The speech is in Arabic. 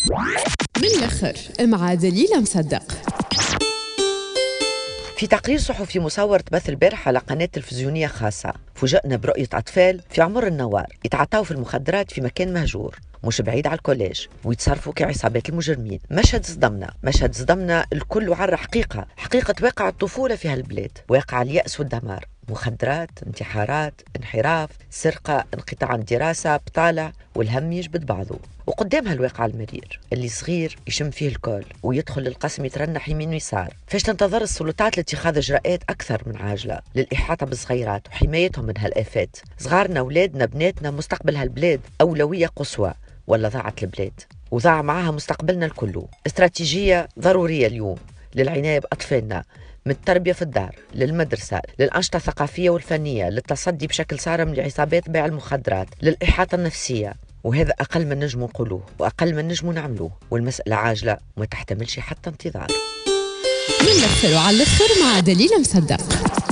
من الآخر مع دليلة مصدق. في تقرير صحفي مصور تبث البارحة على قناة تلفزيونية خاصة، فوجئنا برؤية أطفال في عمر النوار يتعاطوا في المخدرات في مكان مهجور مش بعيد على الكوليج ويتصرفوا كعصابات المجرمين. مشهد صدمنا الكل، وعرى حقيقة واقع الطفولة في هالبلاد، واقع اليأس والدمار، مخدرات، انتحارات، انحراف، سرقة، انقطاع عن الدراسة، بطالة، والهم يجبد بعضه. وقدام هالواقع المرير اللي صغير يشم فيه الكل ويدخل للقسم يترنح يمين ويسار، فاش تنتظر السلطات لاتخاذ إجراءات أكثر من عاجلة للإحاطة بالصغيرات وحمايتهم من هالآفات؟ صغارنا، أولادنا، بناتنا، مستقبل هالبلاد أولوية قصوى، ولا ضاعت البلاد وضاع معها مستقبلنا الكل؟ استراتيجية ضرورية اليوم للعناية بأطفالنا، من التربية في الدار للمدرسة، للأنشطة الثقافية والفنية، للتصدي بشكل صارم لعصابات بيع المخدرات، للإحاطة النفسية. وهذا أقل من نجم نقولوه وأقل من نجم نعملوه، والمسألة عاجلة وما تحتملش حتى انتظار. من الآخر وعلى الآخر مع دليلة مصدق.